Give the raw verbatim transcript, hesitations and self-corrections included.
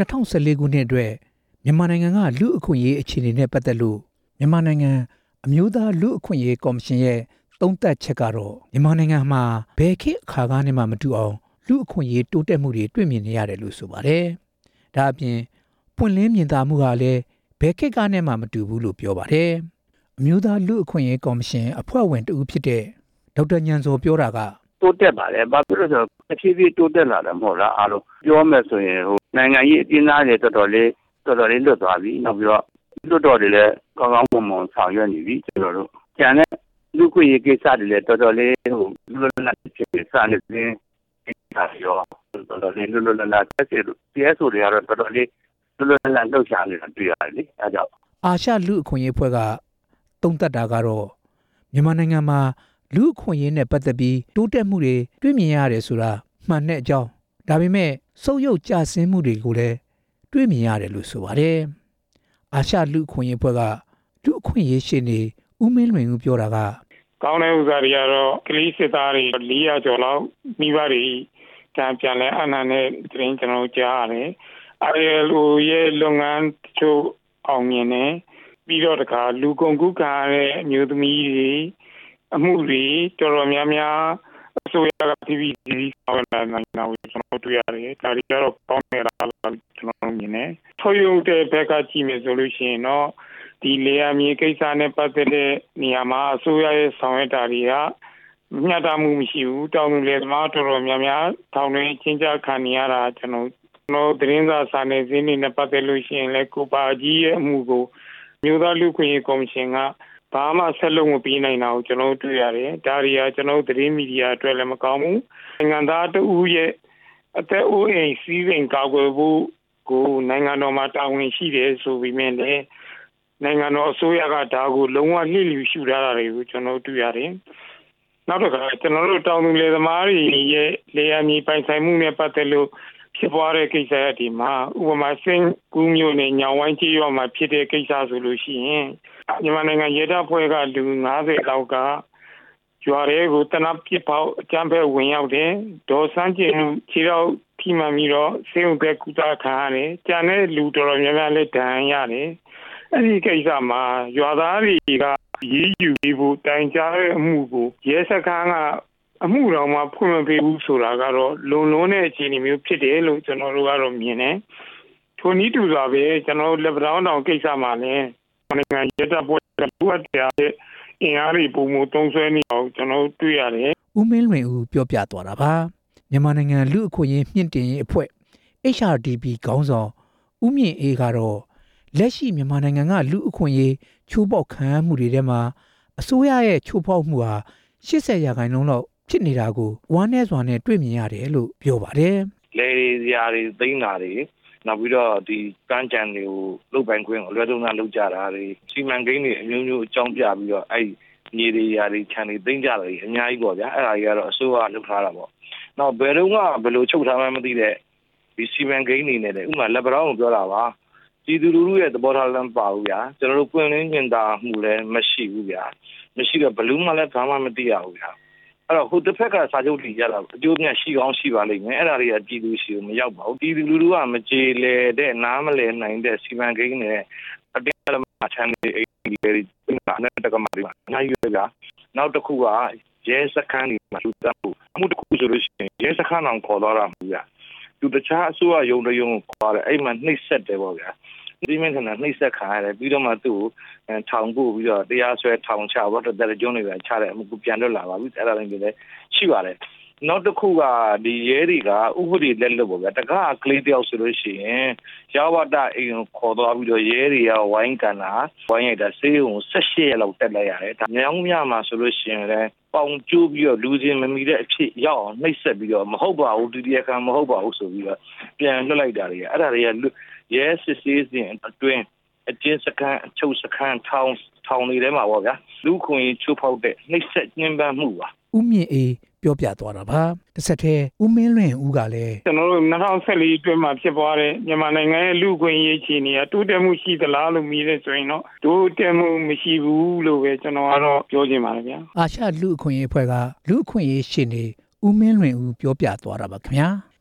၂၀၁၄ခုနှစ်အတွက်မြန်မာနိုင်ငံကလူ့အခွင့်အရေးအခြေအနေနဲ့ပတ်သက်လို့မြန်မာနိုင်ငံအမျိုးသားလူ့အခွင့်အရေးကော်မရှင်ရဲ့သုံးသပ်ချက်ကတော့မြန်မာနိုင်ငံမှာဘယ်ခေတ်အခါကနေမှမတူအောင်လူ့အခွင့်အရေးတိုးတက်မှုတွေတွေ့မြင်နေရတယ်လို့ဆိုပါတယ်။ဒါအပြင်ပွင့်လင်းမြင်သာမှုဟာလည်းဘယ်ခေတ်ကနေမှမတူဘူးလို့ပြောပါတယ်။အမျိုးသားလူ့အခွင့်အရေးကော်မရှင်အဖွဲ့ဝင်တဦးဖြစ်တဲ့ဒေါက်တာညံစောပြောတာကတိုးတက်ပါတယ်။ဘာဖြစ်လို့လဲဆိုတော့တစ်ဖြည်းဖြည်းတိုးတက်လာတယ်မဟုတ်လားအားလုံးပြောမယ်ဆိုရင်ဟိုနိုင်ငံရေးအကျဉ်းသားတွေတော်တော်လေးတော်တော်လေးလွတ်သွားပြီ။နောက်ပြီးတော့လွတ်တော်တွေလည်းကောင်းကောင်းမွန်မွန်ဆောင်ရွက်နေပြီကျွန်တော်တို့ကျန်တဲ့လူ့ခွင့်ရေးကိစ္စတွေလည်းတော်တော်လေးဟိုလွတ်လပ်လပ်ဖြစ်နေစနေတယ်ကိစ္စရောတော်တော်လေးလွတ်လွတ်လပ်လပ်ဆက်စစ်စီအက်ဆိုတွေကတော့တော်တော်လေးလွတ်လွတ်လပ်လပ်လှုပ်ရှားနေတာတွေ့ရတယ်လေအဲကြောင့်အာရှလူ့အခွင့်အရေးဖွဲ့ကသုံးသပ်တာကတော့မြန်မာနိုင်ငံမှာလူ့အခွင့်အရေးနဲ့ပတ်သက်ပြီးတိုးတက်မှုတွေတွေ့မြင်ရတယ်ဆိုတာမှန်တဲ့အကြောင်းဒါပေမဲ့ဆုတ်ယုတ်ကျဆင်းမှုတွေကိုလည်းတွေ့မြင်ရတယ်လို့ဆိုပါတယ်။အာရှလူ့အခွင့်အရေးဖွဲ့ကလူ့အခွင့်အရေးရှင်နေဦးမင်းလွင်ဦးပြောတာကကောင်းတဲ့ဥစားတွေကတော့ကလေးစစ်သားတွေ၄ရာကျော်လောက်မိဘတွေတံပြန်လဲအနန္တနဲ့တင်ကျွန်တော်ကြားရတယ်။ အာ အယ် အို ရဲ့လုပ်ငန်းချို့အောင်မြင်တယ်ပြီးတော့တခါလူကုန်ကူးခံရတဲ့အမျိုးသမီးတွေအမှုတွေတော်တော်များများအစိုးရက တီ ဗီ စီဆောင်ရွက်နေတာကိုကျွန်တော်တွေ့ရတယ်။ဒါတွေကတော့ကောင်းတယ်လားကျွန်တော်မြင်တယ်။ထုတ်ရုံတဲ့ဘက်ကကြည့်မယ်ဆိုလို့ရှိရင်တော့ဒီလေယာဉ်မြေကိစ္စနဲ့ပတ်သက်တဲ့နေရာမှာအစိုးရရဲ့ဆောင်ရွက်တာတွေကမျှတမှုမရှိဘူး။တောင်းသူလေသမားတော်တော်များများထောင်တွင်းချင်းချခံနေရတာကျွန်တော်ကျွန်တော်သတင်းစာစာနယ်ဇင်းတွေနဲ့ပတ်သက်လို့ရှိရင်လည်းကိုပါကြီးရဲ့အမှုကိုမြို့သားလူ့ခွင့်ရေးကော်မရှင်ကဘာမှဆက်လုပ်မပေးနိုင်တာကိုကျွန်တော်တွေ့ရတယ်။ဒါတွေကကျွန်တော်သတင်းမီဒီယာအတွက်လည်းမကောင်းဘူး။နိုင်ငံသားတဦးရဲ့အသက်အိုးအိမ်စီးစိမ်ကာကွယ်ဖို့ကိုနိုင်ငံတော်မှာတာဝန်ရှိတယ်ဆိုပြီးမြင်တယ်။နိုင်ငံတော်အစိုးရကဒါကိုလုံးဝလှည့်လည်ရှုထားတာတွေကိုကျွန်တော်တွေ့ရတယ်။နောက်တစ်ခါကျွန်တော်တို့တောင်သူလယ်သမားတွေရဲ့လေယာဉ်မြေပိုင်ဆိုင်မှုနဲ့ပတ်သက်လို့ဖြစ်ပွားတဲ့ကိစ္စအဒီမှာဥပမာစင်ကူးမျိုးနဲ့ညောင်ဝိုင်းကြီးရွာမှာဖြစ်တဲ့ကိစ္စဆိုလို့ရှိရင်မြန်မာနိုင်ငံရဲတပ်ဖွဲ့ကလူ၅၀လောက်ကရွာတွေကိုတနပ်ပစ်ပေါက်အကြမ်းဖက်ဝင်ရောက်တယ်ဒေါ်စန်းကျင်ခြေတော့ထိမှန်ပြီးတော့စေုံဘက်ကူတာခံရတယ်ကြံတဲ့လူတော်တော်များများလည်းဒဏ်ရာရတယ်အဲ့ဒီကိစ္စမှာရွာသားတွေကရေးယူပြီးဖို့တိုင်ကြားတဲ့အမှုကိုရဲစခန်းကအမှုတော်မှာဖွင့်မပေးဘူးဆိုတာကတော့လုံလုံးတဲ့အခြေအနေမျိုးဖြစ်တယ်လို့ကျွန်တော်တို့ကတော့မြင်တယ်ထိုနည်းတူစွာပဲကျွန်တော်တို့လက်ပံတောင်ကိစ္စမှာလည်းနိုင်ငံရဲတပ်ဖွဲ့ကလူအပ်တဲ့အင်အားတွေပုံမသုံးဆွဲနေအောင်ကျွန်တော်တွေ့ရတယ်ဦးမင်းလွင်ဦးပြောပြသွားတာပါမြန်မာနိုင်ငံလူ့အခွင့်အရေးမြင့်တင်ရေးအဖွဲ့ เอช อาร์ ဒီ ပီ ခေါင်းဆောင်ဦးမြင့်အေးကတော့လက်ရှိမြန်မာနိုင်ငံကလူ့အခွင့်အရေးချိုးဖောက်ခံမှုတွေထဲမှာအစိုးရရဲ့ချိုးဖောက်မှုဟာ၈၀ရာခိုင်နှုန်းလောက်ဖြစ်နေတာကိုဝမ်းနည်းစွာနဲ့တွေ့မြင်ရတယ်လို့ပြောပါတယ်။လေဒီရာတွေသိမ်းတာတွေနောက်ပြီးတော့ဒီကမ်းကြံတွေကိုလုတ်ပိုင်ခွင့်အလွယ်သုံးစားလုပ်ကြတာတွေစီမံကိန်းတွေအမျိုးမျိုးအကြောင်းပြပြီးတော့အဲ့မြေတွေရာတွေခြံတွေသိမ်းကြတာတွေအများကြီးပေါ့ဗျာအဲ့ဒါကြီးကတော့အစိုးရလုပ်ထားတာပေါ့။နောက်ဘယ်တော့မှဘယ်လိုချုပ်ထားမှမသိတဲ့ဒီစီမံကိန်းတွေနဲ့ဥပမာလက်ပံကိုပြောတာပါပြည်သူလူထုရဲ့သဘောထားလမ်းပါဘူးဗျာကျွန်တော်တို့ပွင့်လင်းမြင်သာမှုလည်းမရှိဘူးဗျာမရှိတော့ဘလူးမှလည်းဘာမှမသိရဘူးဗျာအဲ့တော့ဟိုတစ်ဖက်ကစာချုပ်တွေရတာအကျိုးမြတ်ရှိကောင်းရှိပါလိမ့်မယ်အဲ့ဒါတွေကပြည်သူရှိကိုမရောက်ပါဘူးပြည်သူလူထုကမကြေလဲတဲ့နားမလဲနိုင်တဲ့စီမံကိန်းတွေအတင်းအဓမ္မချမ်းတွေအိမ်တွေတွေနာနဲ့တက္ကမတွေမှာအများကြီးပဲဗျာနောက်တစ်ခုကရဲစခန်းတွေမှာလူတန်းဖို့အမှုတစ်ခုဆိုလို့ရှိရင်ရဲစခန်းအောင်ခေါ်သွားတာမဟုတ်ဗျာသူတခြားအစိုးရရုံးတရုံးကိုခေါ်တယ်အဲ့မှာနှိပ်စက်တယ်ပေါ့ဗျာဒီမင်းကနှိပ်စက်ခံရတယ်ပြီးတော့မှသူ့ကိုထောင်ပို့ပြီးတော့တရားစွဲထောင်ချဘောတော့တဲ့ကျုံးတွေပဲချတယ်အမှုပြန်လွတ်လာပါပြီအဲ့ဒါလည်းလည်းရှိပါတယ်နောက်တစ်ခုကဒီရဲတွေကဥပဒေလက်လွတ်ပေါ့ဗျာတကားကလေးတယောက်ဆိုလို့ရှိရင်ရောဝတအိမ်ကိုခေါ်သွားပြီးတော့ရဲတွေကဝိုင်းကန်တာဝိုင်းရိုက်တာဆေးရုံ၁၈ရက်လောက်တက်လိုက်ရတယ်ဒါမြောင်းမြမှာဆိုလို့ရှိရင်လည်းပေါင်ကျိုးပြီးတော့လူချင်းမမီတဲ့အဖြစ်ရောက်အောင်နှိပ်စက်ပြီးတော့မဟုတ်ပါဘူးဒီတရားခံမဟုတ်ပါဘူးဆိုပြီးတော့ပြန်လွတ်လိုက်တာတွေအဲ့ဒါတွေကရဲစစ်ဆေးစဉ်အတွင်းအကျဉ်းစခန်းအချုပ်စခန်းထောင်ထောင်တွေထဲမှာပေါ့ဗျာလူခွင့်ချိုးဖောက်တဲ့နှိပ်စက်ညှဉ်းပန်းမှုပါဦးမြင့်အေးပြောပြသွားတာပါတစ်ဆက်တည်းဦးမင်းလွင်ဦးကလည်းကျွန်တော်တို့၂၀၁၄အတွင်းမှာဖြစ်ပွားတဲ့မြန်မာနိုင်ငံရဲ့လူခွင့်ရေးအခြေအနေကတိုးတက်မှုရှိသလားလို့မြင်တဲ့ဆိုရင်တော့တိုးတက်မှုမရှိဘူးလို့ပဲကျွန်တော်ကတော့ပြောချင်ပါတယ်ဗျာအာရှလူအခွင့်ရေးအဖွဲ့ကလူအခွင့်ရေးရှင်နေဦးမင်းလွင်ဦးပြောပြသွားတာပါခင်ဗျာ